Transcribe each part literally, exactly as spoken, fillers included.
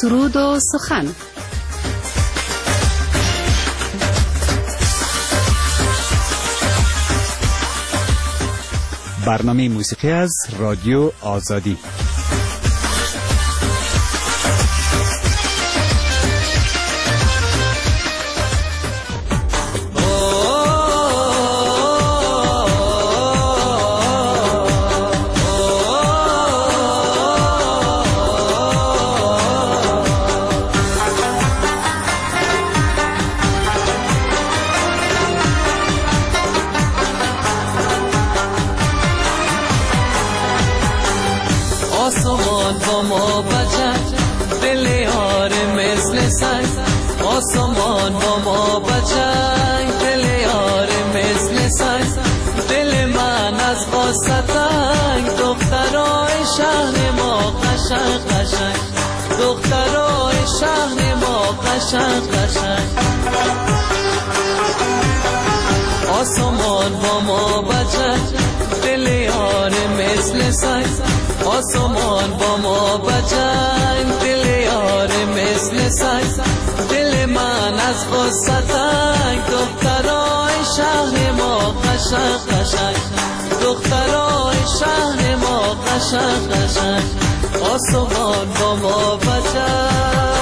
سرود و سخن. برنامه موسیقی از رادیو آزادی. آسمان با ما بچه دل یار مثل سنگ، آسمان با ما بچه دل یار مثل سنگ، دل من از قصه تنگ، دخترای شهر ما قشنگ قشنگ، دخترای شهر ما قشنگ قشنگ. آسمان با ما بچه دل یار مثل سنگ، آسمان با ما بچنگ دل یار مثل سنگ، دل من از غصه تنگ، دخترای شهر ما قشنگ قشنگ، دخترای شهر ما قشنگ قشنگ. آسمان با ما بچنگ.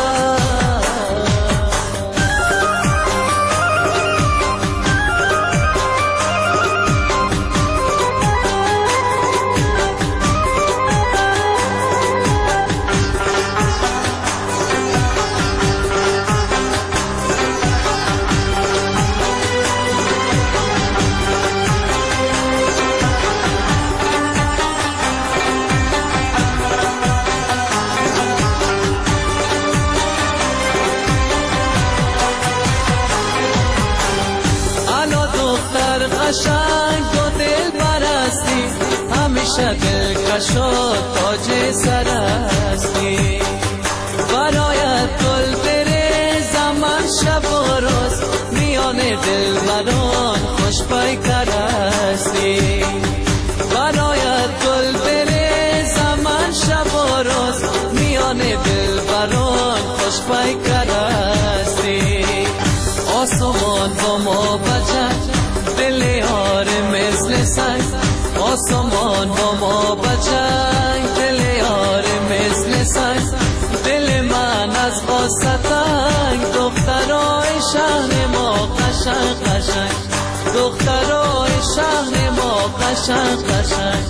قشنگ و دل برستی، همیشه دل کشا تاج سرستی، برایت گل بریزم من شب و روز، میان دل بران خوش پیکرستی، برایت گل بریزم من شب و روز، میان دل بران خوش پیکرستی. آسمان با ما بچه دل یار مثل سنگ، آسمان با ما بچنگ دل یار مثل سنگ، دل من از قصه تنگ، دخترای شهر ما قشنگ قشنگ، دخترای شهر ما قشنگ قشنگ.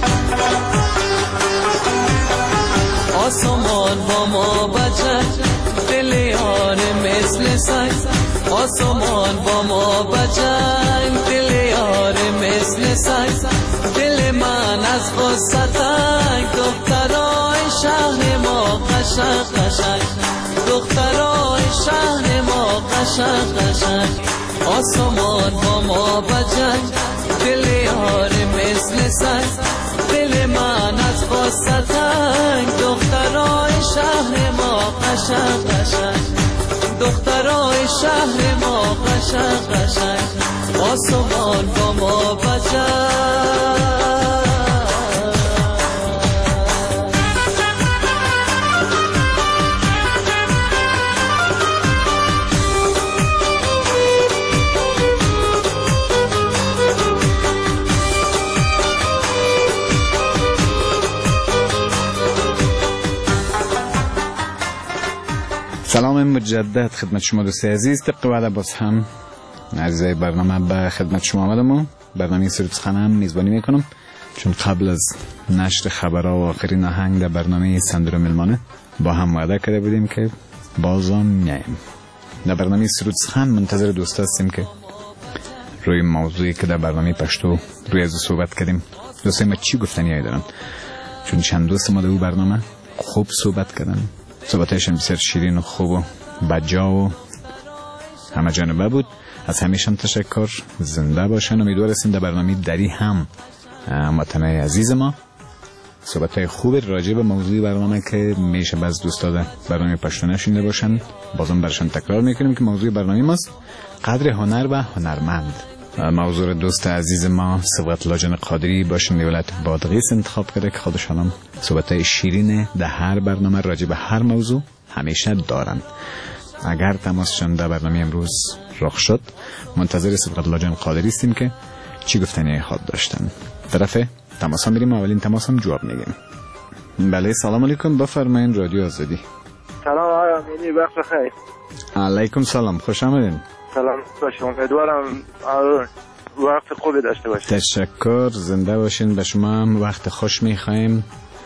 آسمان با ما بچنگ دل یار مثل سنگ، آسمان با ما بچنگ دل یار مثل سنگ، دل من از غصه تنگ، دخترای شهر ما قشنگ قشنگ، دخترای شهر ما قشنگ قشنگ. آسمان با ما بچنگ دل یار مثل سنگ، دل من از غصه تنگ، دخترای شهر ما قشنگ قشنگ، دخترای شهر ما قشنگ قشنگ. آسمان با ما بچنگ. سلام مجدد خدمت شما دوستای عزیز. طبق وعده باز هم عزیزای برنامه به خدمت شما آمدم و برنامه سرود سخن هم میزبانی میکنم، چون قبل از نشر خبرها و آخرین آهنگ در برنامه صندوق ملمانه با هم وعده کرده بودیم که بازم میایم. در برنامه سرود سخن منتظر دوست هستیم که روی موضوعی که در برنامه پشتو روی از صحبت کردیم دوستای ما چی گفتنی دارن، چون چند دوست ما در برنامه خوب صحبت کردن، صحبتایشان بسیار شیرین و خوب و بجا و همه جانبه بود. از همیشان تشکر، زنده باشن. امیدوار هستیم در برنامه دری هم هموطنای عزیز ما صحبتای خوب راجع به موضوع برنامه که میشه باز دوستا در برنامه پشتو نشینده باشن بازم برشان تکرار میکنیم که موضوع برنامه ماست قدر هنر و هنرمند. موضوع دوست عزیز ما صبغت الله جان قادری باشنده ولایت بادغیس انتخاب کرده که خودشان هم صحبت‌های شیرین در هر برنامه راجع به هر موضوع همیشه دارن. اگر تماسشان در برنامه امروز رخ شد منتظر صبغت الله جان قادری هستیم که چی گفتنی خود داشتن. طرف تماس هم بریم، اولین تماس هم جواب میگیم. بله سلام علیکم، بفرمایید رادیو آزادی. سلام آقای امینی، وقت بخیر. علیکم سلام، خوش آمدین. سلام باشم، امیدوارم وقت خوبی داشته باشید. تشکر، زنده باشین. به شما هم وقت خوش میخوایم.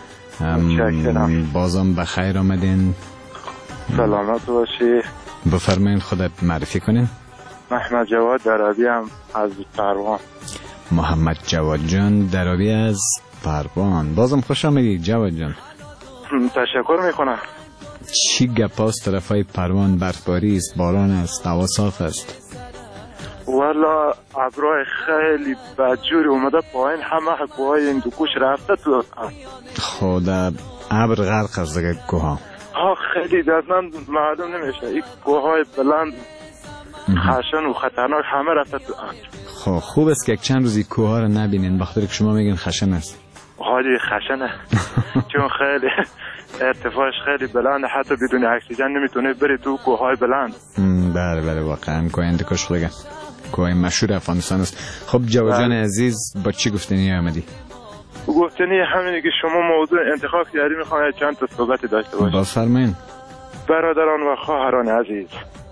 بازم بخیر آمدین. سلامت باشی. بفرمایید خودت معرفی کنین. محمد جواد درابی هم از پروان. محمد جواد جان درابی از پروان، بازم خوش آمدید جواد جان. تشکر میکنم. چی گپاست طرفای پروان؟ برفباری است، باران است، هوا صاف است؟ والا ابرای خیلی بدجوری اومده پایین، همه کوهای این دو کوش رفته تو. خود ابر غرق از دیگه کوها. ها خیلی دردن معلوم نمیشه، این کوهای بلند خشن و خطرناک همه رفته تو. خب خوب است که یک چند روزی کوها رو نبینین، بخاطر که شما میگین خشن است. حالی خشنه چون خیلی ارتفاعش خیلی بلند، حتی بدون اکسیژن نمیتونه بری تو کوههای بلند. بله بله واقعا کوه هندوکش دیگه کوه مشهور افغانستان است. خب جواد جان عزیز با چی گفتنی آمدی؟ گفتنی همینه که شما موضوع انتخاب کردی، میخوام چند تا صحبتی داشته باشم. بفرمایید. برادران و خواهران عزیز،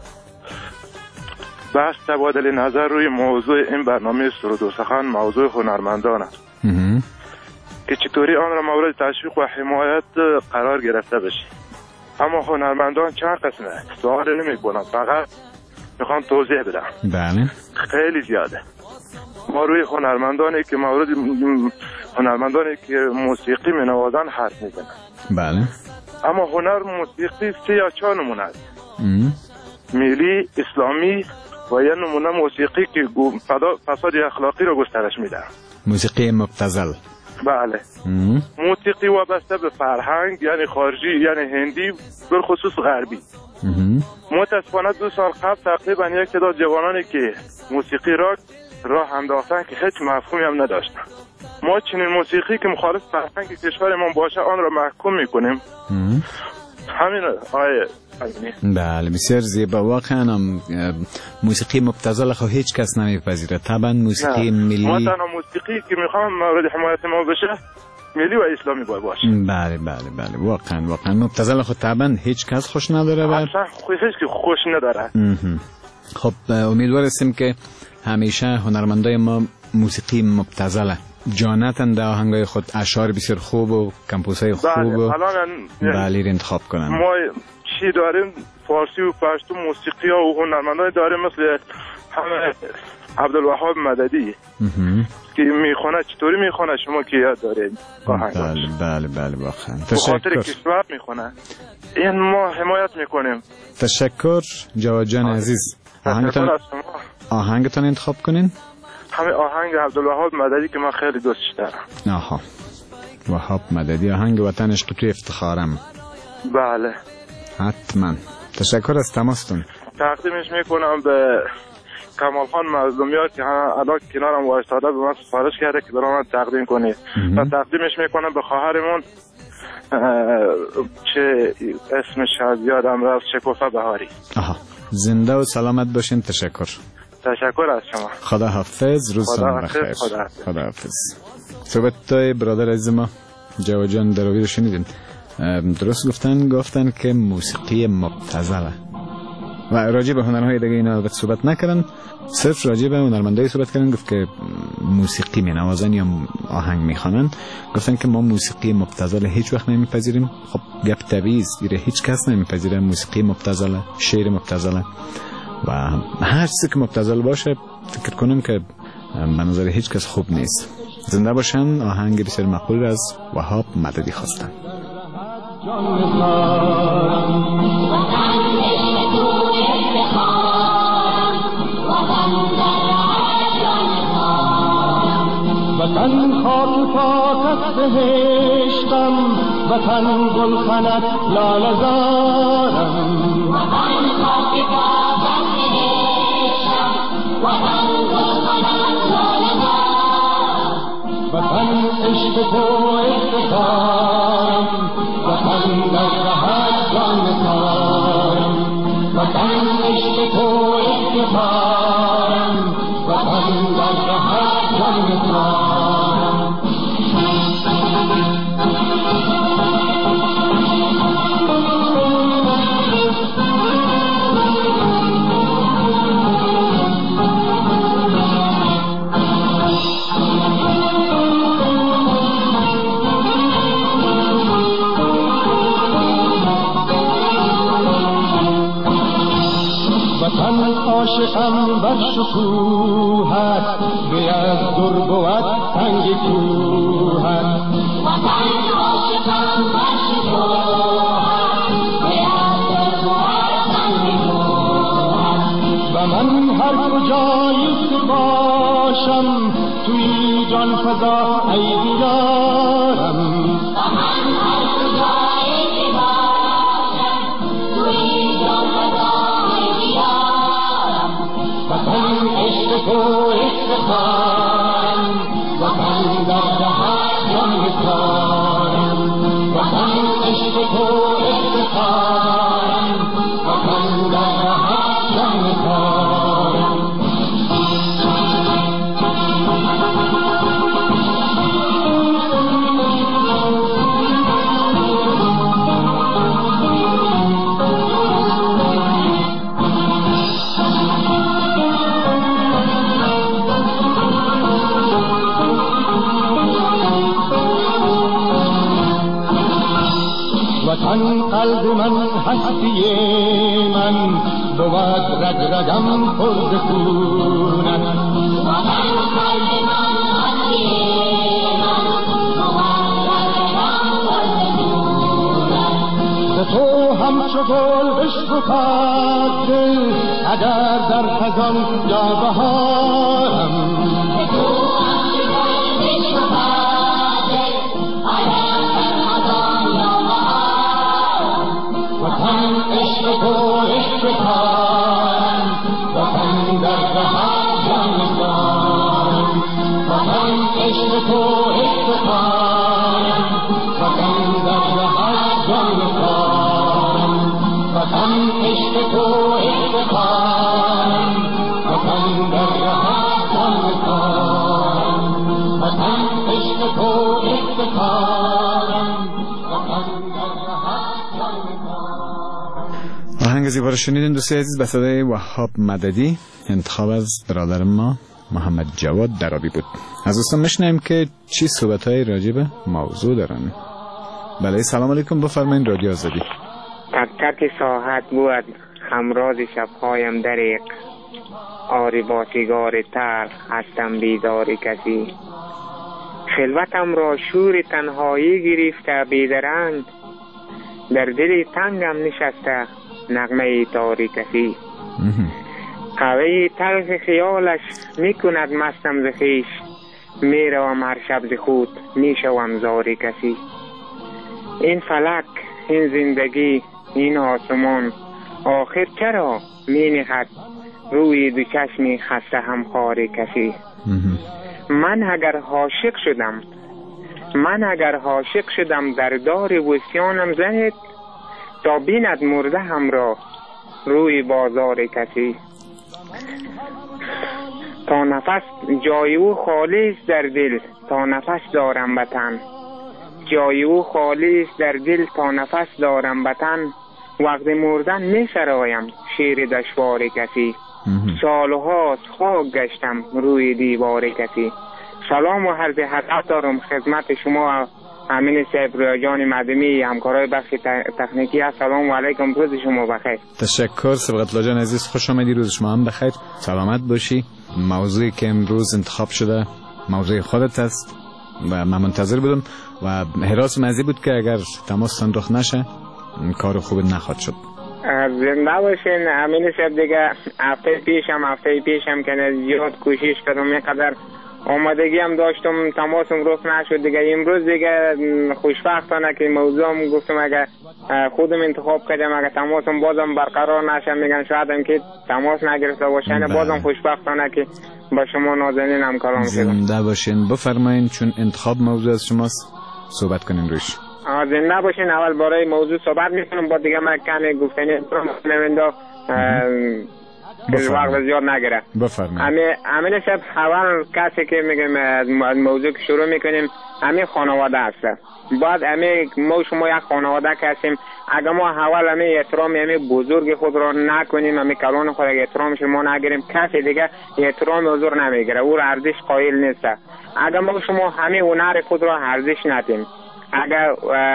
بحث تبادل نظر روی موضوع این برنامه سرود و سخن موضوع هنرمندان است که چطوری آن را مورد تشویق و حمایت قرار گرفته بشه. اما هنرمندان چند قسمه؟ سوال نمی کنم، فقط میخوام توضیح بدم. بله خیلی زیاده. ما روی هنرمندانی که مورد هنرمندانی که موسیقی می نوازن حرف میزنن. بله. اما هنر موسیقی سه یا چهار نمونه است. ملی، اسلامی و یه نمونه موسیقی که فساد اخلاقی رو گسترش میده. موسیقی مبتذل. بله. ام. موسیقی وابسته به فرهنگ، یعنی خارجی یعنی هندی، به خصوص غربی. متاسفانه دو سال قبل تقریبا یک تعداد جوانانی که موسیقی راک راه انداختن که هیچ مفهومی هم نداشتن. ما چنین موسیقی که مخالف فرهنگ کشورمان باشه آن را محکوم میکنیم. همین آیه. بله بسیار زیبا. واقعا موسیقی مبتذل خو هیچ کس نمیپذیره. طبعا موسیقی ملی، ما تنها موسیقی که میخوام مورد حمایت ما بشه ملی و اسلامی باشه. بله بله بله واقعا واقعا مبتذل خو طبعا هیچ کس خوش نداره. اصلا هیچ که خوش نداره. خب امیدوار هستیم که همیشه هنرمندای ما موسیقی مبتذل جانتن در آهنگای خود اشعار بسیار خوب و کمپوزهای خوب بله. و بله انتخاب کنن. ما چی داریم فارسی و پشتو موسیقی ها و هنرمندای داریم مثل همه عبدالوهاب مددی که میخونه. چطوری میخونه شما که یاد دارید؟ بله بله بله واقعا تشکر. کشور میخونه، این ما حمایت میکنیم. تشکر جواد جان عزیز. آهنگتان آهنگتان انتخاب کنین. همه آهنگ عبدالوهاب مددی که من خیلی دوستش دارم. آها وهاب مددی، آهنگ وطن عشق تو افتخارم. بله حتما. تشکر از تماستون. تقدیمش میکنم به کمال خان مظلومیار که الان کنارم وایستاده، به من سفارش کرده که برای من تقدیم کنی. و تقدیمش میکنم به خواهرمون چه اسمش از یادم رفت، شکوفه بهاری. آها زنده و سلامت باشین. تشکر. تشکر از شما. خدا حافظ. روزتون بخیر. خدا حافظ. صحبت برادر عزیز ما جواد جان دراوی رو شنیدین. درست گفتن گفتن که موسیقی مبتذله و راجع به هنرهای دیگه اینا البته صحبت نکردن، صرف راجع به هنرمندای صحبت کردن. گفت که موسیقی می نوازن یا آهنگ می خوانن، گفتن که ما موسیقی مبتذل هیچ وقت نمیپذیریم. خب گپ طبیعی است، دیره هیچ کس نمیپذیره موسیقی مبتذل، شعر مبتذل و هر چیزی که مبتذل باشه فکر کنم که به نظر هیچ کس خوب نیست. زنده باشن. آهنگ بسیار مقبول از وهاب مددی خواستن. وطن خاک پاکت بهشتم، وطن گلخنت لاله زارم. وطن خاک پاکت بهشتم، وطن گلخنت عشق تو افتخارم وطن در رهت جان نثارم وطن عشق تو افتخارم وطن در رهت جان نثارم عاشقم بر شکوهت به از در بود تنگ کوهت وطن عاشقم بر شکوهت به از در بود تنگ کوهت و من هر کجایی که باشم توی جان فضا ای دیارم و من هر کجایی که باشم توی جان فضا وطن عشق تو افتخارم وطن در رهت جان نثارم وطن عشق تو افتخارم وطن در رهت جان نثارم وطن قلب من هستی من بود رگ رگم خورد خونت وطن قلب من هستی من بود رگ رگم خورد خونت ز تو همچو گل بشکفد دل اگر در خزان یا بهارم ز تو همچو گل بشکفد دل اگر در خزان یا وطن عشق تو افتخارم وطن در رهت جان نثارم وطن عشق تو افتخارم وطن در رهت جان نثارم وطن عشق تو افتخارم وطن در رهت جان نثارم وطن عشق تو افتخارم وطن در رهت جان آهنگ زیبا رو شنیدین دوستای عزیز به صدای وهاب مددی، انتخاب از برادر ما محمد جواد درابی بود. از دوستان میشنویم که چی صحبت‌های راجع به موضوع دارن. بله سلام علیکم، بفرمایید رادیو آزادی. تک تک ساعت بود همراز شبهایم دریق آری با سیگار تلخ هستم بیدار کسی خلوتم را شور تنهایی گرفته بیدرنگ در دل تنگم نشسته نغمه تاری کسی قوی تلخ خیالش میکند مستم ز خویش میروم هر شب ز خود میشوم زار کسی این فلک این زندگی این آسمان آخر چرا مینخد روی دو چشمی خسته همخوار کسی من اگر عاشق شدم من اگر عاشق شدم در دار وسیانم زهد تا بیند مرده هم را روی بازار کسی تا نفس جای او خالی است در دل تا نفس دارم بتن جای او خالی است در دل تا نفس دارم بتن وقت مردن می سرایم شیر دشوار کسی سالهاست خاک گشتم روی دیوار کسی. سلام و عرض ادب دارم خدمت شما امین صاحب جان مدمی همکارای بخش تکنیکی. السلام علیکم، روز شما بخیر. تشکر سبقت جان عزیز، خوش آمدی، روز شما هم بخیر، سلامت باشی. موضوعی که امروز انتخاب شده موضوع خودت است و من منتظر بودم و حراس مزی بود که اگر تماس رخ نشه کار خوب نخواهد شد. زنده باشین امین صاحب. دیگه هفته پیشم هفته پیشم که زیاد کوشش کردم، اینقدر آمادگی هم داشتم، تماسم رخ نشد دیگه. امروز دیگه خوشبختانه که موضوع هم گفتم اگه خودم انتخاب کردم اگه تماسم بازم برقرار نشه میگن شاید هم که تماس نگرفته باشن. بازم خوشبختانه که با شما نازنین هم کلام شدم. زنده باشین. بفرمایین چون انتخاب موضوع از شماست صحبت کنیم روش. زنده باشین. اول برای موضوع صحبت میکنم با دیگه من کمی گفتنی نمینده وقت زیاد نگیره. بفرمایید. امین صاحب اول کسی که میگم از موضوع که شروع میکنیم همین خانواده هست. بعد همین ما شما یک خانواده هستیم. اگر ما اول همین احترام همین بزرگ خود را نکنیم، همین کلان خود احترام شما نگیریم، کسی دیگه احترام حضور نمیگیره، او را ارزش قائل نیست. اگر ما شما همین هنر خود را ارزش ندیم، اگر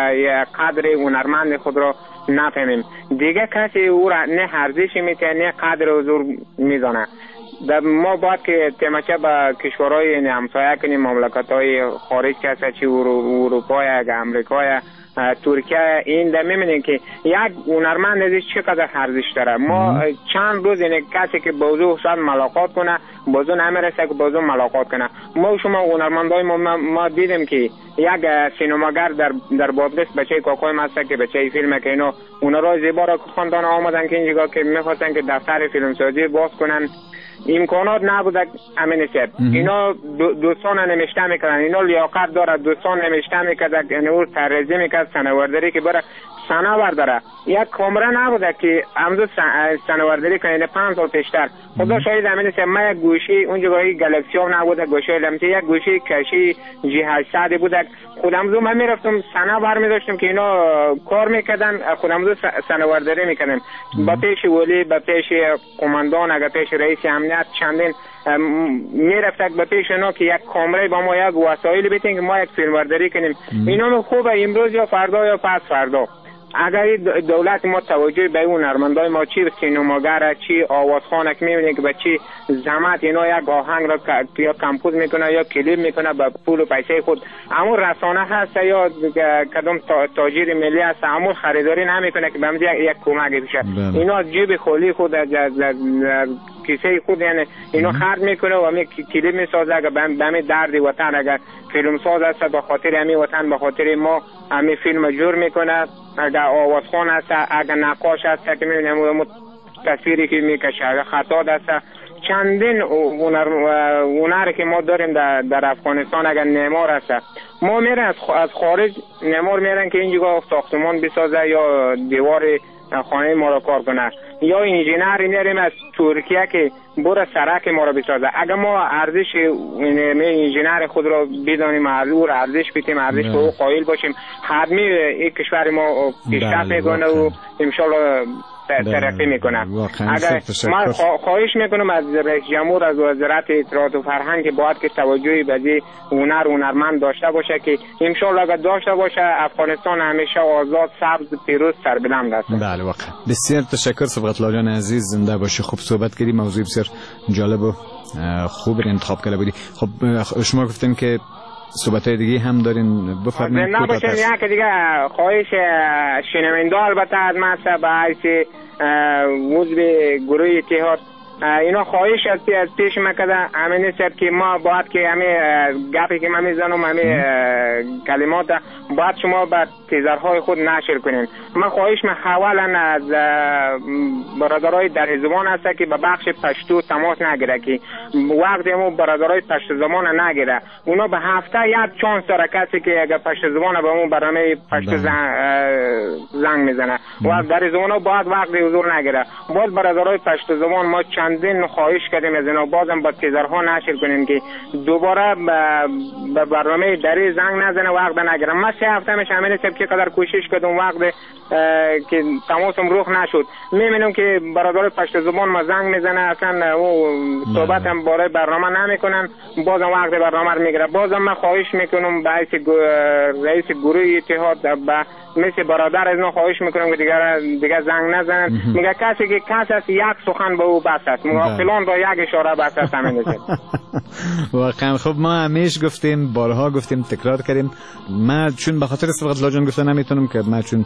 قدر هنرمند خود را نفهمیم، دیگه کسی او را نه ارزش میده نه قدر حضور میزنه. ما باید که تماشا به کشورهای همسایه کنیم، مملکت‌های خارج که هست، چی اروپا یا امریکا یا ترکیه، این در می‌بینیم که یک هنرمند ازش چقدر ارزش داره. ما چند روز این کسی که بازو شاید ملاقات کنه بازو نمیرسه که بازو ملاقات کنه. ما شما هنرمندای ما, ما دیدیم که یک سینماگر در در بادغیس بچه کاکای مسته که بچه فیلمه که اینا اونا را زیبا را خواندن آمدن که اینجا که می‌خواستن که دفتر فیلمسازی باز کنن، امکانات نبوده. امین صاحب اینا دو دوستان نمیشته میکردن، اینا لیاقت داره، دوستان نمیشته میکرد، یعنی او ترجمه میکرد سنورداری که برای سنور داره. یک کامره نبوده که امروز سنورداری کنه. پنج سال پیشتر خدا شاید امین صاحب ما یک گوشی اونجا گاهی گلکسی هم نبوده، گوشی لمسی یک گوشی کشی جی هشتصد بوده. خودم من میرفتم سنا برمی‌داشتم که اینا کار میکردن، خودم سنورداری میکردم با پیش ولی با پیش قماندان اگر پیش رئیس امنیت چندین میرفتک با پیش اینا که یک کامره با ما یک وسایل بیتین که ما یک فیلمبرداری کنیم. اینا خوبه امروز یا فردا یا پس فردا اگر دولت ما توجه به اون هنرمندای ما چی سینماگر چی آوازخوان که میبینه که به چی زحمت اینا یک آهنگ را یا کمپوز میکنه یا کلیپ میکنه به پول و پیسه خود، اما رسانه هست یا کدام تاجر ملی هست اما خریداری نمیکنه که به همین یک کمک بشه. اینا از جیب خالی خود از کیسه خود یعنی اینا خرج میکنه و همین کلیپ میسازه که به همین درد وطن اگر فیلم ساز هست به خاطر همین وطن به خاطر ما همین فیلم جور میکنه. اگر آوازخوان هست اگر نقاش هست که میبینیم تصویری که میکشه اگر خطا هست چندین هنر که ما داریم در, در افغانستان. اگر نمار هست ما میرن از, از خارج نمار میرن که اینجا ساختمان بسازه یا دیوار خانه ما را کار کنه یا انجینر میریم از ترکیه که برای سرک ما را بسازه. اگر ما ارزش انجینر خود را بدانیم، او را ارزش بدیم، ارزش به او قائل باشیم، حتمی این کشور ما پیشرفت میکنه و انشالله ترقی میکنه. اگر من خواهش میکنم از رئیس جمهور از وزارت اطلاعات و فرهنگ که باید که توجهی به هنر هنرمند داشته باشه که انشالله اگر داشته باشه افغانستان همیشه آزاد سبز پیروز سربلند است. بله واقعا بسیار تشکر صبغت الله جان عزیز، زنده باشی. خوب صحبت کردی، موضوع بسیار جالب و خوب انتخاب کرده بودی. خب شما گفتین که صحبت‌های دیگه هم دارین، بفرمایید. نه باشه یک دیگه خواهش شنونده البته از من به حیث عضو گروه اتحاد اینا خواهش از از پیش مکده همین است که ما باید که همین گپی که من میزنم همین کلمات باید شما به تیزرهای خود نشر کنین. من خواهش من اولا از برادرای در زبان هست که به بخش پشتو تماس نگیره که وقتی ما برادرای پشت زبان نگیره اونا به هفته یک چانس داره کسی که اگر پشت زبان به اون برنامه پشت زنگ میزنه و در زبان باید وقتی حضور نگیره. باید برادرای پشت زبان ما چندین خواهش کردیم از اینا بازم با تیزرها نشر کنیم که دوباره به برنامه دری زنگ نزنه وقت نگیرم. من سه هفته میشه همین سب که قدر کوشش کردم وقت که تماسم روخ نشد. میبینم که برادر پشت زبان ما زنگ میزنه اصلا او صحبت هم برای برنامه نمیکنن، بازم وقت برنامه رو میگیره. بازم من خواهش میکنم به رئیس گروه اتحاد به مثل برادر از اینا خواهش میکنم که دیگر دیگر زنگ نزنن. میگه کسی که کس است یک سخن به او بس است، مغافلان را یک اشاره بس است. همین است واقعا. خب ما همیشه گفتیم، بارها گفتیم، تکرار کردیم. من چون به خاطر صبغت الله جان گفتم نمیتونم که من چون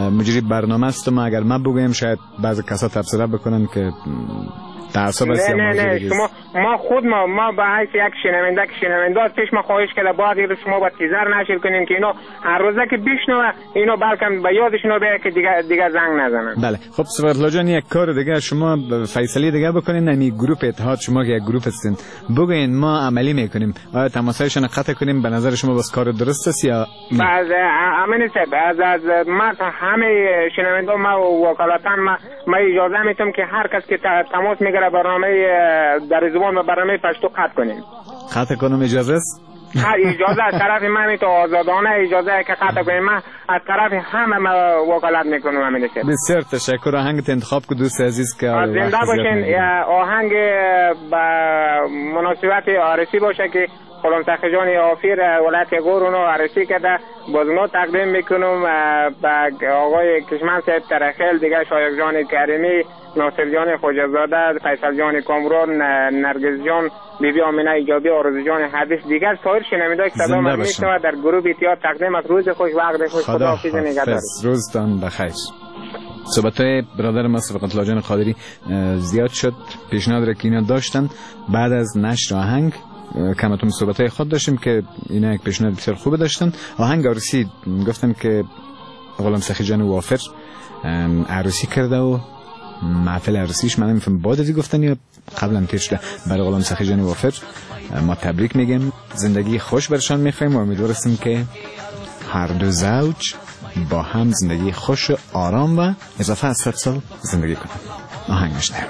مجری برنامه است. ما اگر ما بگویم شاید بعضی کسا تبصره بکنن که تعصب است یا نه نه شما ما خود ما ما به حیث یک شنونده که شنونده پیش ما خواهش کرده باید این شما با تیزر نشر کنین که اینا هر روزه که بشنوه اینا بلکه به یادشون بیاد که دیگه دیگه زنگ نزنن. بله خب صفت الله جان یک کار دیگه شما فیصله دیگه بکنین. نمی گروه اتحاد شما که یک گروه هستین بگوین ما عملی میکنیم. آیا تماسایشون قطع کنیم به نظر شما بس کار درست است یا از امین صاحب از از ما همه شنونده ما وکالتان ما ما اجازه میتونم که هر کس که تماس میگیره برنامه در زبان و برنامه پشتو قطع کنیم. قطع کنم اجازه است؟ هر اجازه از طرف من میتو آزادانه اجازه که قطع کنیم. من از طرف همه ما وکالت میکنم. امین صاحب بسیار تشکر. آهنگ انتخاب کو دوست عزیز که زنده باشین. آهنگ با مناسبت عروسی باشه که خلم سخجان آفیر ولایت گورونو عروسی کرده بازنو تقدیم میکنم به آقای کشمن صاحب ترخیل دیگه شایق جان کریمی ناصر جان خوجزاده فیصل جان کامران نرگس جان بیبی آمینه ایجابی آرزو جان حدیث دیگر سایر شنوندگان که صدا من میشنوه در گروه اتحاد تقدیم از روز خوش وقت خوش خدا حافظ نگهدار. روزتان بخیر. صحبت‌های برادر ما صفت الله جان قادری زیاد شد. پیشنهاد را که اینا داشتن بعد از نشر آهنگ کمتون صحبت‌های خود داشتیم که اینا یک پیشنهاد بسیار خوب داشتن. آهنگ عروسی گفتم که غلام سخی جان وافر عروسی کرده و محفل عروسیش من نمی‌فهم بعد ازی گفتن یا قبلا تیر شده. برای غلام سخی جان وافر ما تبریک میگیم. زندگی خوش برشان می‌خوایم و امیدواریم که هر دو زوج با هم زندگی خوش و آرام و اضافه از صد سال زندگی کنند. آهنگ میشنویم.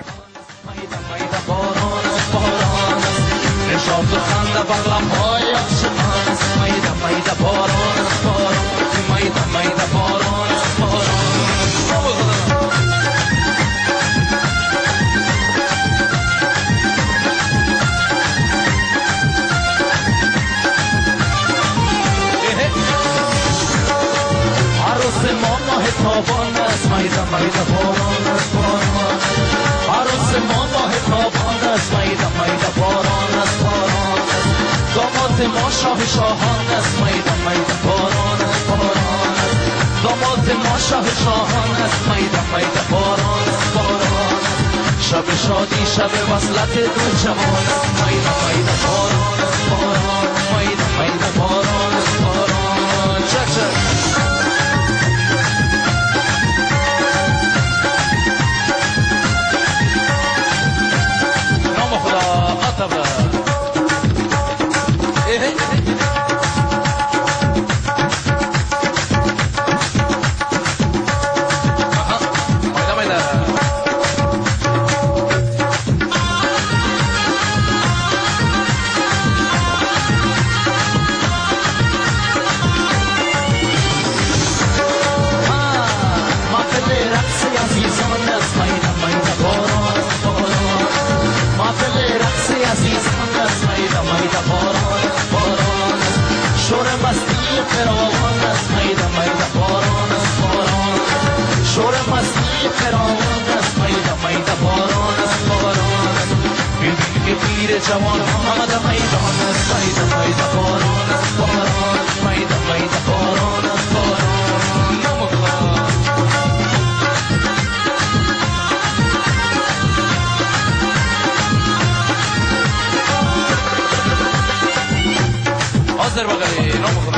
شاد و خنده بر لب‌های عاشقان است. میده میده باران است باران میده میده باران است باران. عروس ما ماه تابان است. میده میده باران است باران. عروس ما ماه تابان است. میده میده باران است باران. داماد ما شاه شاهان است. میده میده باران است باران. داماد ما شاه شاهان است. میده میده باران است باران. شب شادی شب وصلت دو جوان است. میده میده باران است باران. میده میده باران است باران. چک چک نام خدا عطبه جوان آمده میدان است. میده میده باران است باران. میده میده باران است باران. حاضر بغلی نام خدا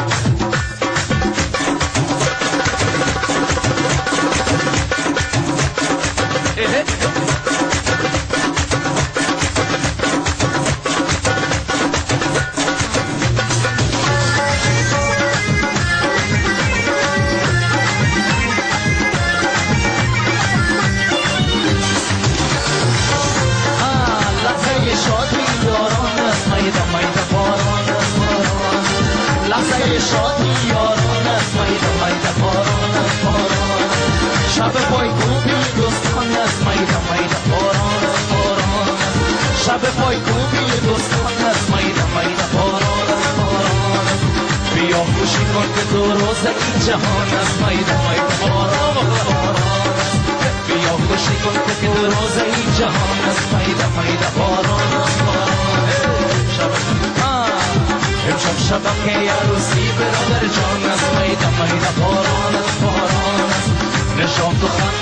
شادی یاران است. میده میده باران است باران. شب پایکوبی دوستان است. میده میده باران است باران. شب پایکوبی دوستان است. میده میده باران است باران. بیا خوشی کن که تو روز این جهان است. میده میده باران است باران. بیا خوشی کن که تو روز این جهان است. میده میده باران است باران. شب امشب شبم که عروسی برادر جان است. میده میده باران است باران است.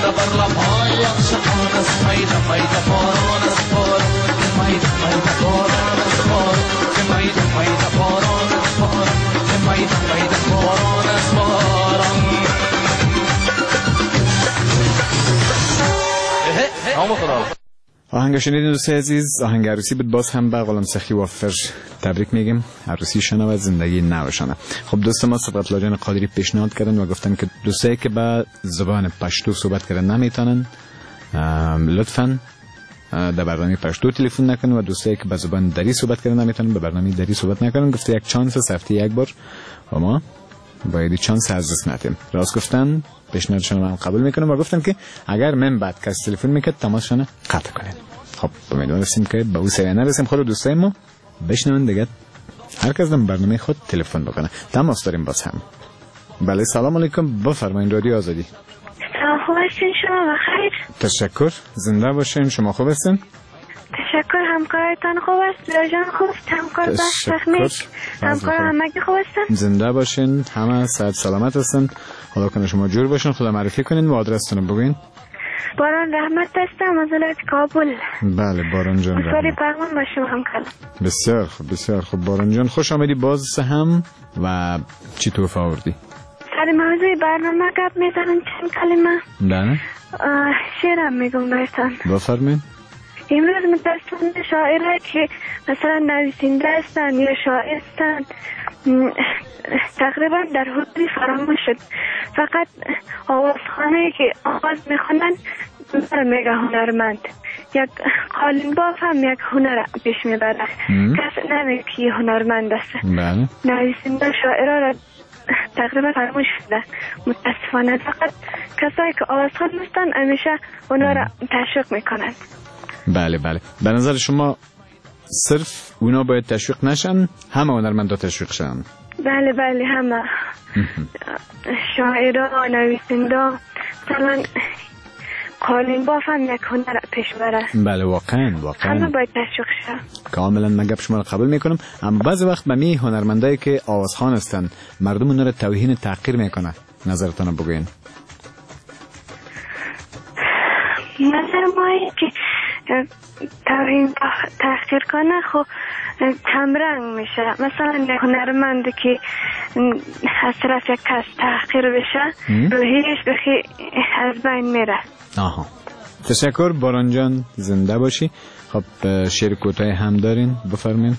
خنده بر لبهای عاشقان است میده میده باران است باران میده میده باران است باران میده میده باران است باران میده میده باران است باران نام خدا. آهنگ شنیدین دوستای عزیز، آهنگ عروسی بود. باز هم به غلام سخی وافر تبریک میگیم، عروسیشون و زندگی نوشانه. خب دوست ما صفت لاجان قادری پیشنهاد کردن و گفتن که دوستایی که به زبان پشتو صحبت کردن نمیتونن لطفاً در برنامه پشتو تلفن نکنن و دوستایی که به زبان دری صحبت کردن نمیتونن به برنامه دری صحبت نکنن. گفته یک چانس هفته یک بار و ما باید چانس از دست ندیم. راست گفتن، پیشنهادشون من قبول میکنم و گفتن که اگر من بعد کسی تلفن میکرد تماسشون قطع کنین. خب امیدوارم که به اون سریع نرسیم. خود دوستای ما بشنون دیگه هر کس در برنامه خود تلفن بکنه. تماس داریم باز هم. بله سلام علیکم، بفرمایید رادیو آزادی. خوب هستین شما بخیر؟ تشکر، زنده باشین. شما خوب هستین؟ تشکر، همکارتان خوب است؟ لاجان خوب است؟ همکار بخش تخمیک همکار همگی خوب هستن؟ زنده باشین، همه صحت سلامت هستن. خدا کنه شما جور باشین. خدا معرفی کنین و آدرستون بگوین. باران رحمت هستم از ولایت کابل. بله باران جان مصوری فرمان با شما همکار. بسیار خوب بسیار خوب باران جان، خوش آمدی باز هم. و چی توفه آوردی؟ سر موضوع برنامه گپ میزنم چند کلمه. بله شعرم میگم برسان. بفرمین. امروز متاسفانه شاعره که مثلا نویسنده هستن یا شاعر هستن تقریبا در حدودی فراموش شد. فقط آوازخانه که آواز میخونن میگه هنرمند، یک قالین باف هم یک هنر پیش میبره. کس نمیگه که هنرمند است. بله نویسنده شاعره را تقریبا فراموش شده متاسفانه. فقط کسایی که آوازخوان هستن همیشه اونا را تشویق میکنن. بله بله، به نظر شما صرف اونا باید تشویق نشن، همه هنرمندا تشویق شن؟ بله بله، همه شاعرها، نویسنده، مثلا قالین باف هم یک هنر پیش بره. بله واقعا واقعا همه باید تشویق شن. کاملا من گپ شما رو قبول میکنم. اما بعضی وقت به می هنرمندایی که آوازخوان هستن مردم اونا رو توهین تحقیر میکنه. نظرتون بگوین. نظر ما که توهین تحقیر کنه خب کمرنگ میشه. مثلا هنرمند که از طرف یک کس تحقیر بشه روحیش بخی از بین میره. آها تشکر باران جان، زنده باشی. خب شعر کوتاه هم دارین، بفرمین.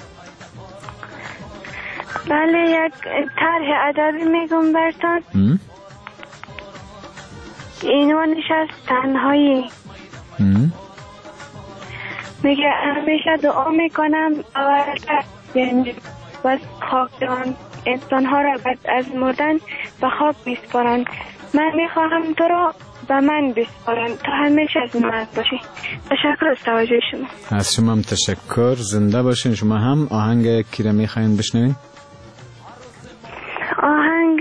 بله یک طرح ادبی میگم برتان. اینوانش از تنهایی. میگه همیشه دعا میکنم اولتر یعنی بس خاکدان انسان ها را بعد از مردن به خاک بیسپارن. من میخواهم تو را به من بیسپارن تا همیشه از من باشی. تشکر از توجه شما. از شما هم تشکر، زنده باشین. شما هم آهنگ کی را میخواین بشنوین؟ آهنگ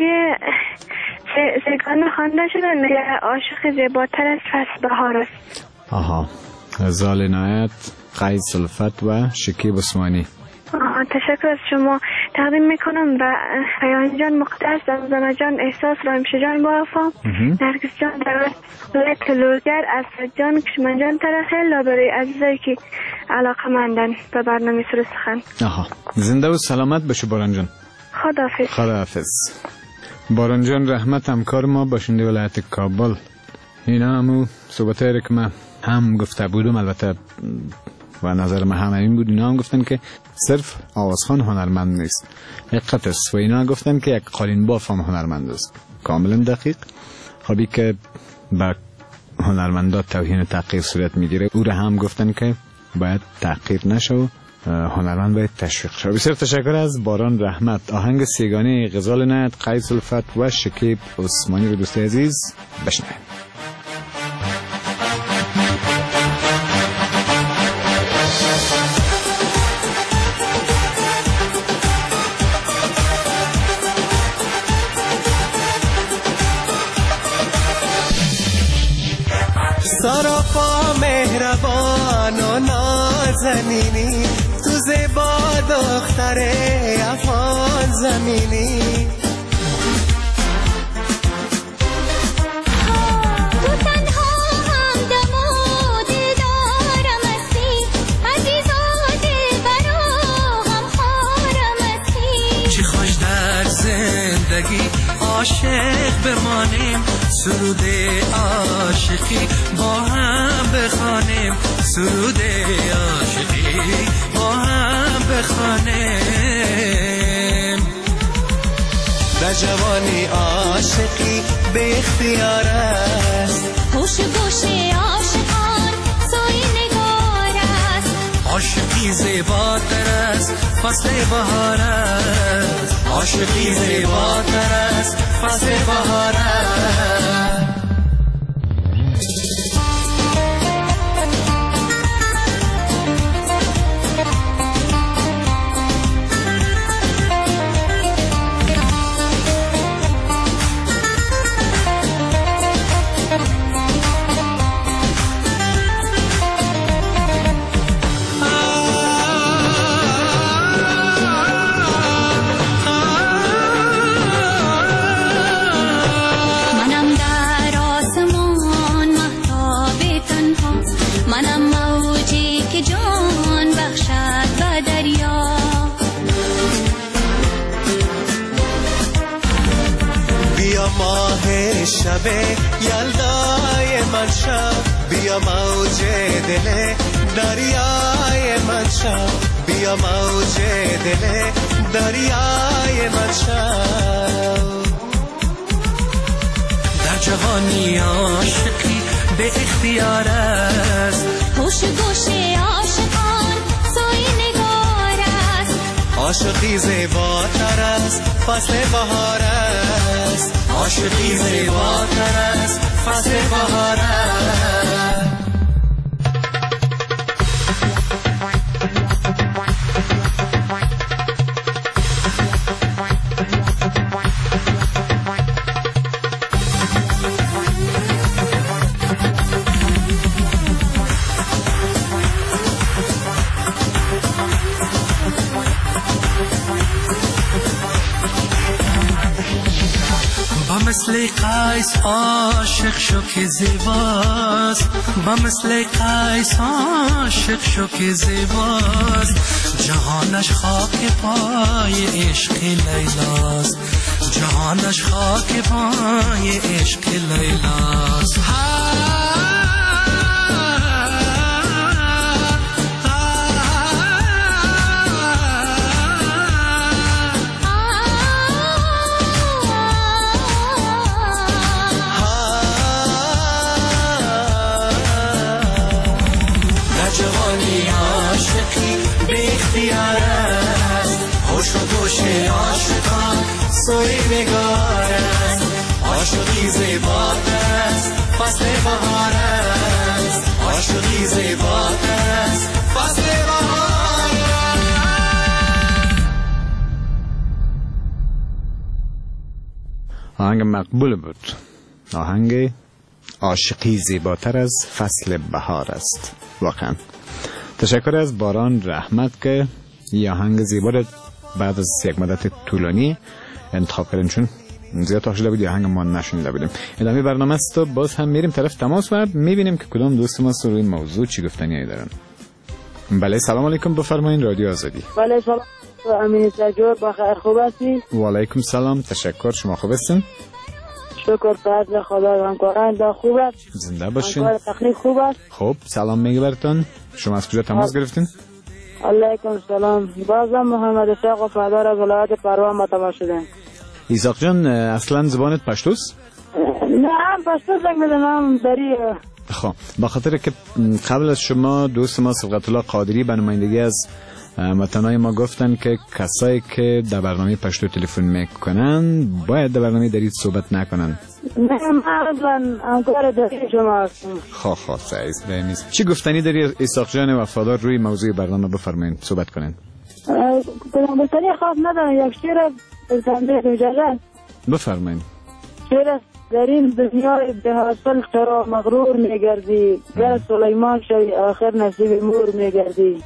سگانه خوانده شده میگه عاشق زیباتر از فصل بهار است. آها، غزال عنایت، قید سلفت و شکیب عثمانی. تشکر از شما. تقدیم میکنم به ریان جان مختص، زمزمه جان احساس، رامشه جان با وفا، نرگس جان دولت تلوگر، اسد جان، کشمن جان ترخه، لابری عزیزایی که علاقه مندن به برنامه سر سخن. آها، زنده و سلامت باشی باران جان. خداحافظ. خداحافظ. باران جان رحمت همکار ما باشنده ولایت کابل. اینا همو صحبتایی که من هم گفته بودم، البته و نظر من هم این بود. اینا هم گفتن که صرف آوازخوان هنرمند نیست، حقیقت است. و اینا گفتن که یک قالین باف هم هنرمند است. کاملا دقیق. خبی که با هنرمندا توهین و تحقیر صورت میگیره، او را هم گفتن که باید تحقیر نشه و هنرمند باید تشویق شه. بسیار تشکر از باران رحمت. آهنگ سیگانه غزال عنایت، قید سلفت و شکیب عثمانی رو دوست عزیز بشنویم. سراپا مهربان و نازنینی، تو زیبا دختر افغان زمینی. تو سرود عاشقی با هم بخوانیم سرود عاشقی با هم بخوانیم در جوانی عاشقی به اختیار است گوش گوش عاشقان سوی نگار است عاشقی زیباتر است فصل بهار است عاشقی زیباتر است فصل بهار است شبه یلدای من شب بیا موج دل دریای من شب بیا موج دل دریای من شب در جوانی عاشقی به اختیار است گوش گوش عاشقان سوی نگار است عاشقی زیباتر است فصل بهار است عاشقی زیباتر است فصل بهار است مثل قیس عاشق شو که زیباست با مثل قیس عاشق شو که زیباست جهانش خاک پای عشق لیلاست جهانش خاک پای عشق لیلاست سوی نگار است عاشقی زیباتر است فصل بهار است عاشقی زیباتر است فصل بهار است. آهنگ مقبول بود. آهنگ عاشقی زیباتر از فصل بهار است. واقعا تشکر از باران رحمت که یه آهنگ زیبا بعد از یک مدت طولانی انتخاب کردیم، چون زیاد تاخشده بود یه آهنگ ما نشنیده بودیم. ادامه برنامه است و باز هم میریم طرف تماس و میبینیم که کدام دوست ما روی این موضوع چی گفتنی دارن. بله سلام علیکم، بفرمایید رادیو آزادی. بله سلام امین سجاد، بخیر خوب هستی؟ و علیکم سلام، تشکر، شما خوب هستین؟ شکر فضل خدا، همکاران دا خوب است؟ زنده باشین. همکار تکنیک خوب است؟ خب سلام میگه براتون. شما از کجا تماس گرفتین؟ علیکم سلام، بازم محمد اسحاق و فدار از ولایت پروان با تماس شدن. ایساق جان اصلا زبانت پشتوست؟ نه پشتو زنگ میدنم داری. خب با خاطر که قبل از شما دوست ما صبغت الله قادری به نمایندگی از متنای ما گفتن که کسایی که در برنامه پشتو تلفن میکنن باید در برنامه دارید صحبت نکنن. نه من اصلا همکار داری شما هستم. خب خب سعیز بهمیز چی گفتنی داری ایساق جان وفادار روی موضوع برنامه بفرمایید صحبت کنین. گفتنی خاص ندارم، یک شعر بزنده اجازه بفرمایید. شعر در این دنیای به حاصل چرا مغرور میگردی، گر سلیمان شوی آخر نصیب مور میگردی.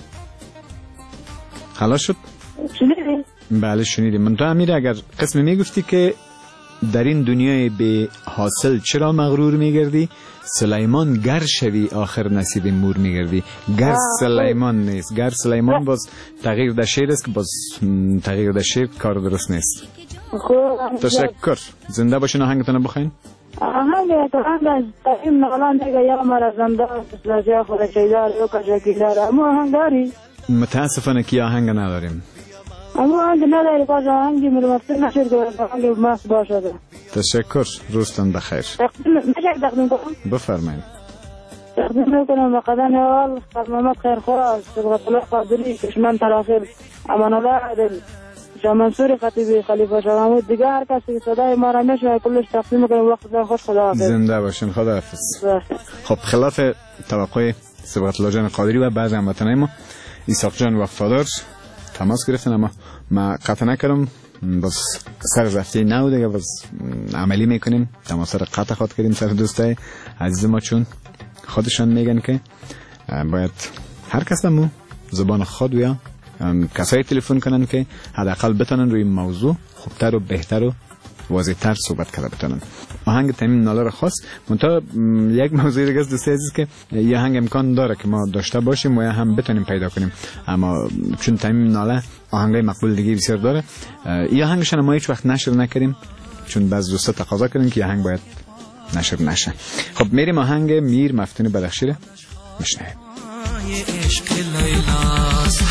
خلاص شد؟ شنیدی؟ بله شنیدیم. من تو امیر اگر قسم میگفتی که در این دنیای به حاصل چرا مغرور میگردی، سلیمان گر شوی آخر نصیب مور میگردی. گر سلیمان نیست، گر سلیمان باز تغییر در شعر است که باز تغییر در شعر کار درست نیست. خوب تشکر، زنده باشین، آهنگتون رو بخواین. میگه که آهنگ از این نالان میگه یا مرا زندان سلاشی خودشیدار یا کشکیدار. اما آهنگ داری؟ متاسفانه که آهنگ نداریم. اما آهنگ نداری باز آهنگی مروفته نشد که آهنگ مست باشده. تشکر، روزتان بخیر. میشه تقدیم کنم؟ بفرمایید. تقدیم میکنم به قدم اول محمد خیرخواست صبغت الله قادری کشمن تراخیر امان الله عدل شاه منصور خطیبی خلیفه شاه محمود دیگه هر کسی که صدای ما را میشنوه کلش تقدیم میکنم. وقت خوش، خدا حافظ. زنده باشین، خدا حافظ. خب خلاف توقع صبغت الله جان قادری و بعضی هموطنای ما، ایساق جان وفادار تماس گرفتن اما ما قطع نکردم. باز سر رفته نو دیگه باز عملی میکنیم. تماس را قطع خواهد کردیم سر دوستای عزیز ما، چون خودشان میگن که باید هر کس مو زبان خود یا کسایی تلفن کنن که حداقل بتونن روی موضوع خوبتر و بهتر و واضح‌تر صحبت کرده بتونن. آهنگ تامین ناله را خواست. منتها یک موضوع دیگه است دوستای عزیز که یه آهنگ امکان داره که ما داشته باشیم و یا هم بتونیم پیدا کنیم، اما چون تامین ناله آهنگای مقبول دیگه بسیار داره، این آهنگش ما هیچ وقت نشر نکردیم چون بعض دوستا تقاضا کردن که آهنگ باید نشر نشه. خب میریم آهنگ میر مفتون بدخشی رو میشنویم. عشق لیلاست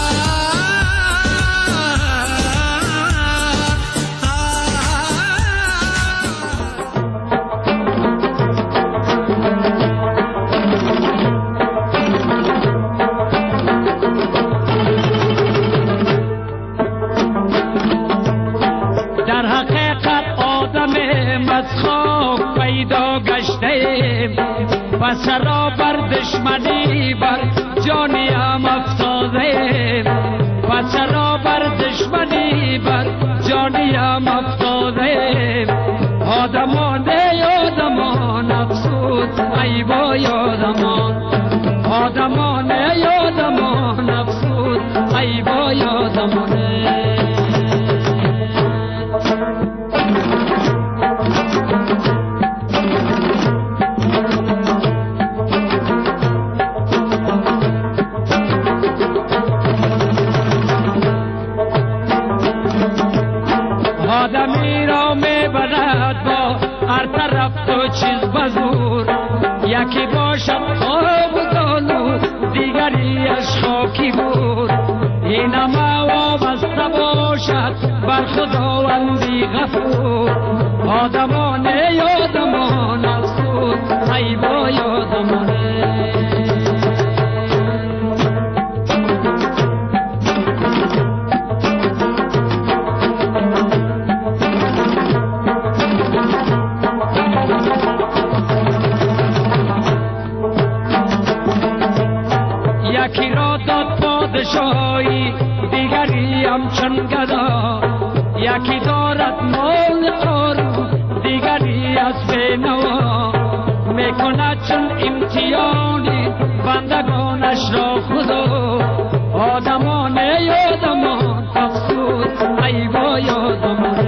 در حقیقت آدم مزخاک پیدا گشته و سرا بر دشمنی بر جانیم افتاده و سرا بر دشمنی بر جانیم افتاده. آدمان یادمان افسود ای با یادمان، آدمان یادمان افسود ای با یادمان. آدمی را میبرد با هر طرف تو چیز بزور، یکی باشد آب و دانو دیگری از خاکی بور. این همه وابسته باشد بر خداوندی غفور. آدمان یادمان افسود ای با یادمان. یکی را داد پادشاهی دیگری همچون گدا، یکی دارد مال قارون دیگری از بینوا. میکند چون امتحانی بندگانش را خدا. آدمان یادمان افسود ای با یادمان.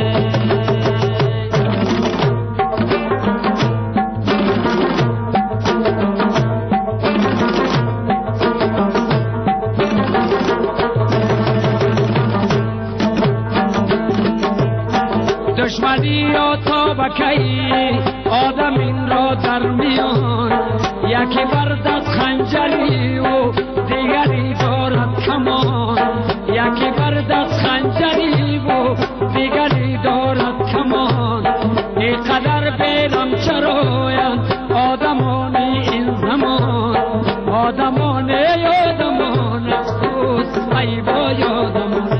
دشمنی را تا بکی آدم این را در میان، یکی بر دست خنجری و دیگری دارد کمان. یکی بر دست خنجری و دیگری دارد کمان. ای قدر بیرم چرایند آدمانی این زمان. آدمان یادمان افسوس ای با یادمان.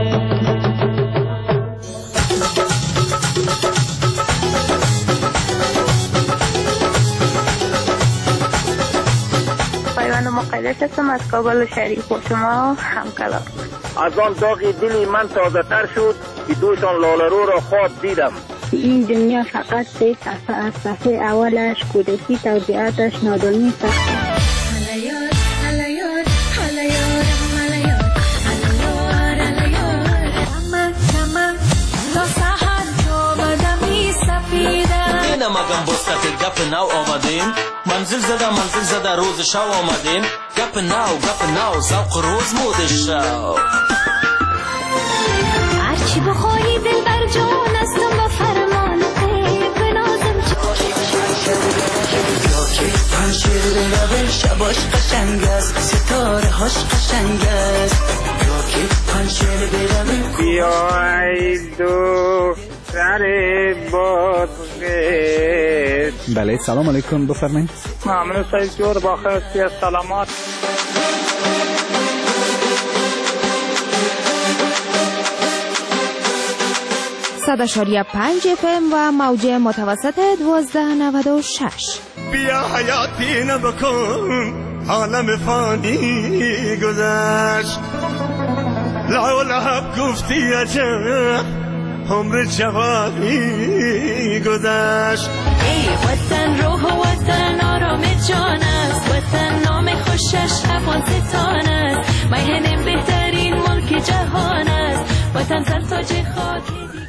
مقدس هستم از کابل شریف و شما همکلام. از آن داغ دلی من تازه تر شد که دوشان لالرو را خواب دیدم. این دنیا فقط سه صفحه از صفحه اولش کودکی توضیحاتش نادانی سخت. هلیار هلیار هلیار هلیار هلیار هلیار کمک کمک تا سحر تو بدمی سفیده. اینه مگم بستت گپ نو آمدیم، منزل زده منزل زده روز شو آمدیم. گپ نو گپ نو زوق روز مود شو. هرچی بخواهی دل بر جان استم و فرمان غیب بنازم چه هاش قشنگ است ستاره هاش قشنگ است راکت پنجره برم بیا ای دختر بادغیس. بله سلام علیکم بفرمایید. ممنون سید جور با خیلی از سلامات. صد اشاریه پنج اف ام و موج متوسط دوازده نود و شش. بیا حیاتی نبکن عالم فانی گذشت لا لحب گفتی عجب عمر جوانی گذشت. ای وطن روح و وطن آرام جان است وطن نام خوشش افغانستان است میهن بهترین ملک جهان است وطن سر تاج خاک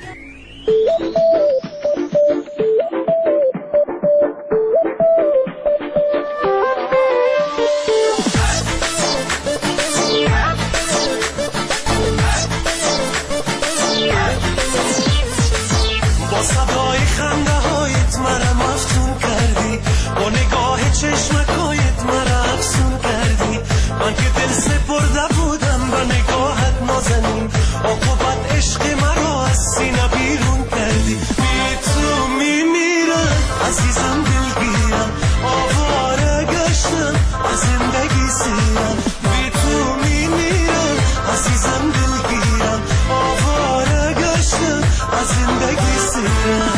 با صدای خنده هایت مرا مفتون کردی با نگاه چشمکایت مرا افسون کردی من که دل سپرده بودم به نگاهت نازنین عاقبت عشق مرا از سینه بیرون کردی. بی تو میمیرم عزیزم دلگیرم آواره گشتم از زندگی سیرم بی تو میمیرم عزیزم دلگیرم آواره گشتم از زندگی سیرم.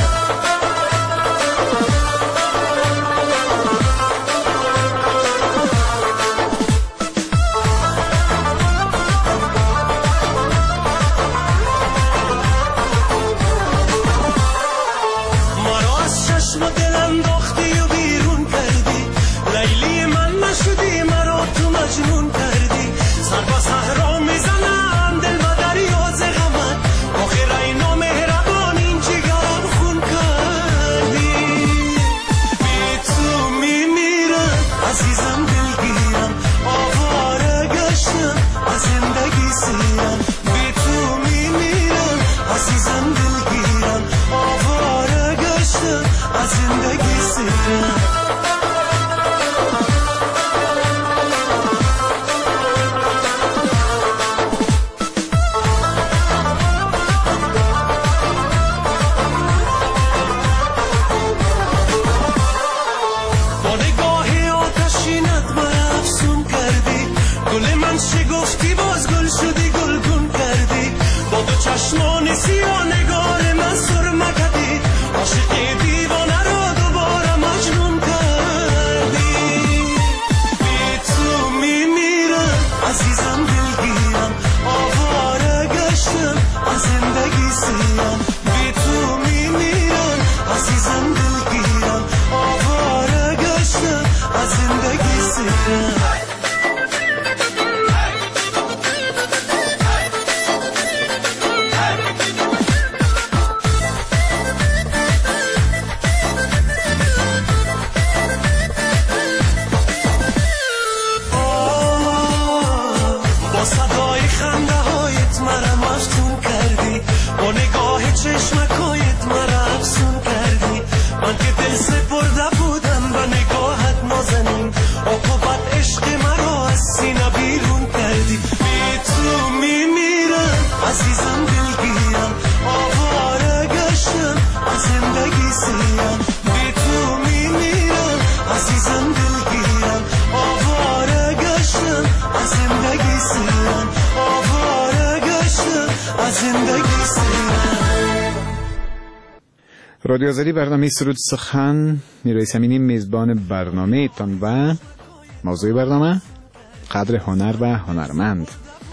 رادیو آزادی برنامه سرود سخن میرای سمینی میزبان برنامه ایتان و موضوع برنامه قدر هنر و هنرمند.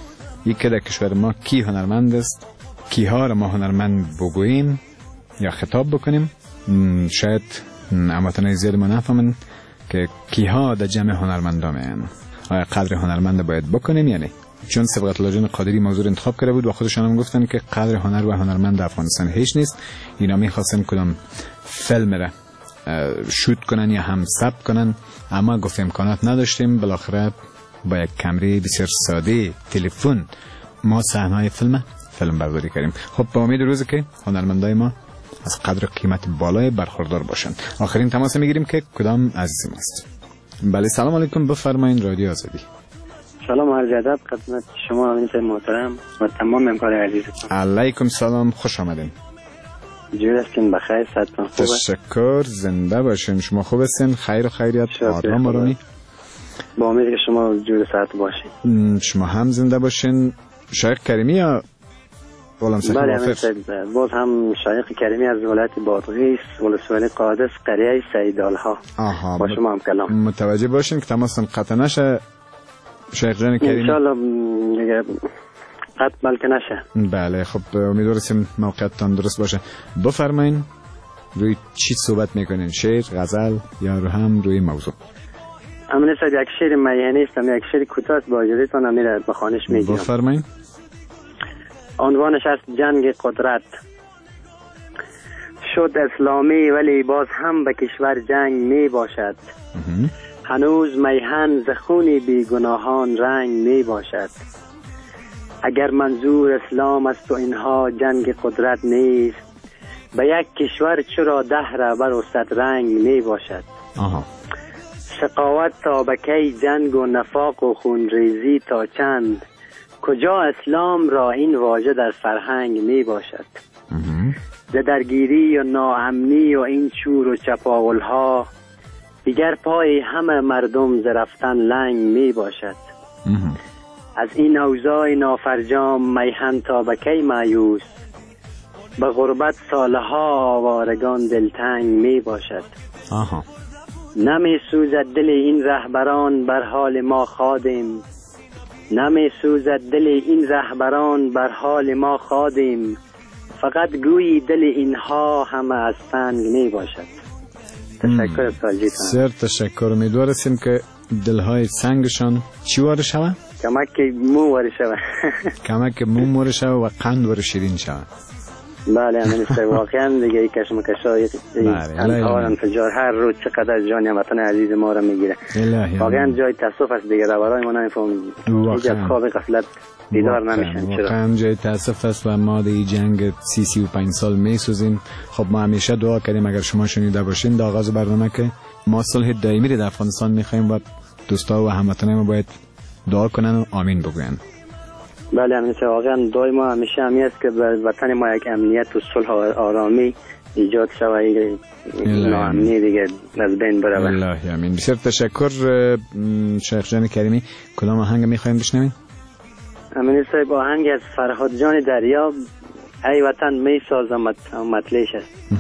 یک در کشور ما کی هنرمند است، کیها را ما هنرمند بگوییم یا خطاب بکنیم. شاید امواتنهای زیاد ما نفهمن که کیها در جمع هنرمندا میان. آیا قدر هنرمند باید بکنیم یا نه؟ چون صبغت الله جان قادری موضوع انتخاب کرده بود و خودشان هم گفتن که قدر هنر و هنرمند افغانستان هیچ نیست. اینا میخواستن کدام فیلم را شوت کنن یا هم ثبت کنن، اما گفت امکانات نداشتیم. بالاخره با یک کمره بسیار ساده تلفن ما صحنه‌های فیلم فیلم برداری کردیم. خب با امید روزی که هنرمندای ما از قدر قیمت بالای برخوردار باشند. آخرین تماس میگیریم که کدام عزیزی ماست. بله سلام علیکم، بفرمایید رادیو آزادی. سلام عرض ادب خدمت شما امین محترم و تمام همکار عزیزتون. علیکم سلام، خوش آمدین. جور هستین؟ بخیر، صحتتون خوبه؟ تشکر، زنده باشین. شما خوب هستین؟ خیر و خیریت، آرام آرامی؟ با امید که شما جور صحت باشین. شما هم زنده باشین. شایق کریمی یا غلام سخی وافر؟ بله باز هم شایق کریمی از ولایت بادغیس، ولسوالی قادس، قریه سیدالها. آها، با شما هم کلام. متوجه باشین که تماسن قطع نشه شایق جان کریمی. انشالله دیگه قطع بلکه نشه. بله خب امیدوارم موقعیتتان درست باشه. بفرمایین روی چی صحبت میکنین؟ شعر، غزل یا رو هم روی موضوع؟ امین صاحب یک شعر میانی است، یک شعر کوتاه با اجازهتون امیر به خوانش میگیرم. بفرمایین. عنوانش است جنگ قدرت. شد اسلامی ولی باز هم به کشور جنگ می باشد. هنوز میهن ز خون بیگناهان رنگ می باشد. اگر منظور اسلام است و اینها جنگ قدرت نیست، به یک کشور چرا ده رهبر و صد رنگ می باشد. آها. شقاوت تا به کی، جنگ و نفاق و خونریزی تا چند، کجا اسلام را این واژه در فرهنگ می باشد. ز درگیری و ناامنی و این چور و چپاول ها، دیگر پای همه مردم ز رفتن لنگ می باشد. از این اوضاع نافرجام میهن تا به کی مایوس، به غربت سالها آوارگان دلتنگ می باشد. آها. نمی سوزد دل این رهبران بر حال ما خادم، نمی سوزد دل این رهبران بر حال ما خادم، فقط گویی دل اینها همه از سنگ می باشد. تشکر از توجیهتان. سر تشکر. امیدوارم که دلهای سنگشان چی واره شود؟ کمک مو واره شود. کمک مو واره شود و قند واره شیرین شود. بله امین صاحب، واقعا دیگه کشمکشای انتحار انفجار هر روز چقدر جان وطن عزیز ما را میگیره. واقعا جای تاسف است دیگه، رهبرای ما نمیفهمن هیچ از خواب غفلت بیدار نمیشن. چرا؟ واقعا جای تاسف است و ما در جنگ سی سی و پنج سال میسوزیم. خب ما همیشه دعا کردیم اگر شما شنیده باشین در آغاز برنامه که ما صلح دائمی در افغانستان میخوایم و دوستا و هموطنان ما باید دعا کنن و آمین بگوین. بله همیشه واقعا دعای ما همیشه همی است که بر وطن ما یک امنیت و صلح و آرامی ایجاد شود، ناامنی دیگه از بین بره. الله امین. بسیار تشکر شیخ جان کریمی. کدام آهنگ میخوایم بشنویم؟ امین صاحب آهنگ از فرهاد جان دریا، ای وطن می سازم مطلعش است.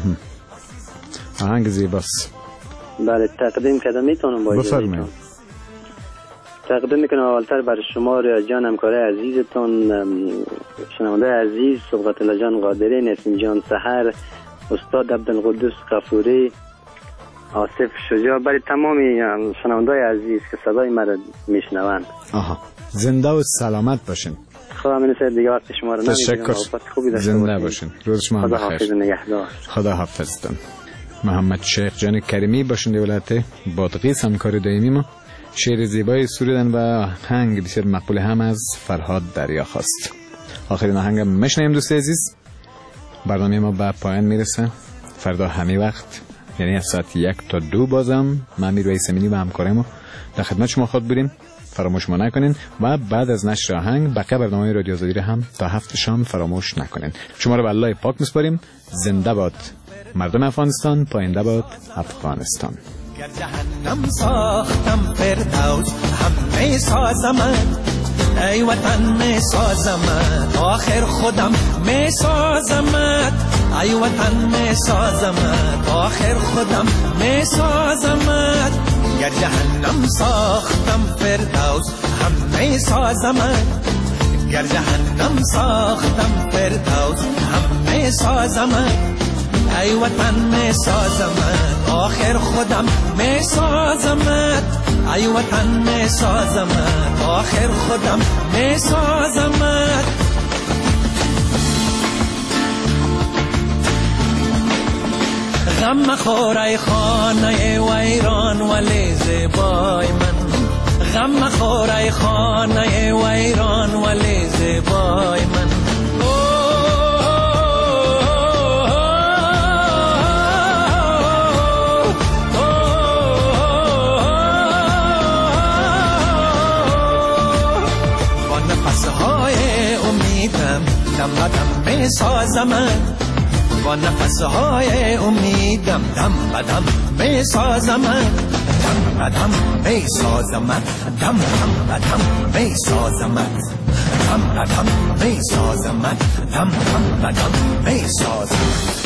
آهنگ زیباست. بله تقدیم کردم، میتونم با بفرمایید. تقدیم میکنم اولتر برای شما ریا جان همکار عزیزتون، شنونده عزیز صبغت الله جان قادری، نسیم جان سحر، استاد عبدالقدوس غفوری، آصف شجاع، برای تمامی شنونده عزیز که صدای مرا میشنوند. آها، زنده و سلامت باشین. خدا من سر دیگه وقت شما رو نمیگیرم. تشکر. زنده باشین. روز شما بخیر. خدا حافظ نگهدار. خدا حافظتون. محمد شیخ جان کریمی باشنده ولایت بادغیس همکار دائمی ما. شعر زیبای سرودن و آهنگ بسیار مقبول هم از فرهاد دریا خواست. آخرین آهنگ میشنویم دوست عزیز. برنامه ما به پایان میرسه. فردا همین وقت یعنی از ساعت یک تا دو بازم من امیر رئیس امینی و همکارم در خدمت شما خود بودیم. فراموش ما نکنین و بعد از نشر آهنگ بقیه برنامه رادیو آزادی رو هم تا هفت شام فراموش نکنین. شما رو به الله پاک میسپاریم. زنده باد مردم افغانستان، پاینده باد افغانستان. گر جهنم ساختم فردوس هم می سازمت، ای وطن می سازمت، آخر خودم می سازمت، ای وطن می سازمت، آخر خودم می سازمت. گر جهنم ساختم فردوس هم می سازمت، گر جهنم ساختم فردوس هم می سازمت، ای وطن می سازمت، آخر خودم می سازمت، ای وطن می سازمت، آخر خودم می سازمت. غم مخور ای خانه ویران ولی زیبای من، غم مخور ای خانه ویران ولی زیبای من. دم بدم می سازمت با نفسهای امیدم، دم بدم می سازمت، دم بدم می سازمت، دم دم بدم می سازمت، دم بدم می سازمت، دم دم بدم می سازمت.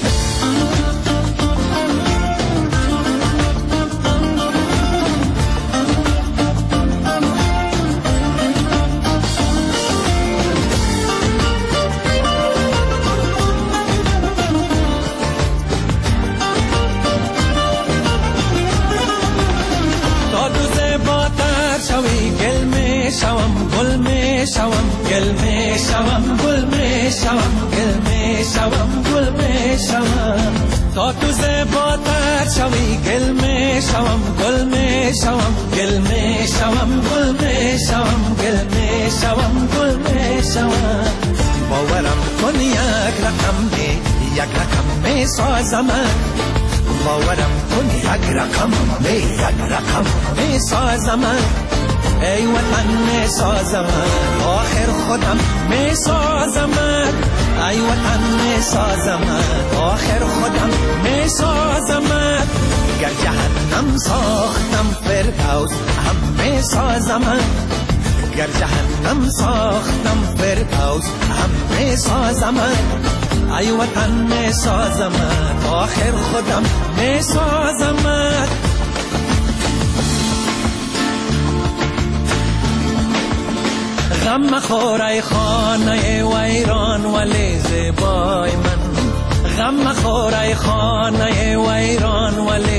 شوم گل می شوم گل می شوم گل می شوم گل می شوم گل می شوم تا تو زیباتر شوی گل می شوم گل می شوم گل می شوم گل می شوم گل می شوم گل می شوم باورم کن یک رقم می یک رقم می سازمت باورم کن یک رقم می یک رقم می سازمت ای وطن می سازمت آخر خودم می سازمت ای وطن می سازمت آخر خودم می سازمت گر جهنم ساختم فردوس هم می سازمت گر جهنم ساختم فردوس هم می سازمت ای وطن می سازمت آخر خودم می سازمت غم مخور ای خانه ویران ولی زیبای من غم مخور ای خانه ویران ولی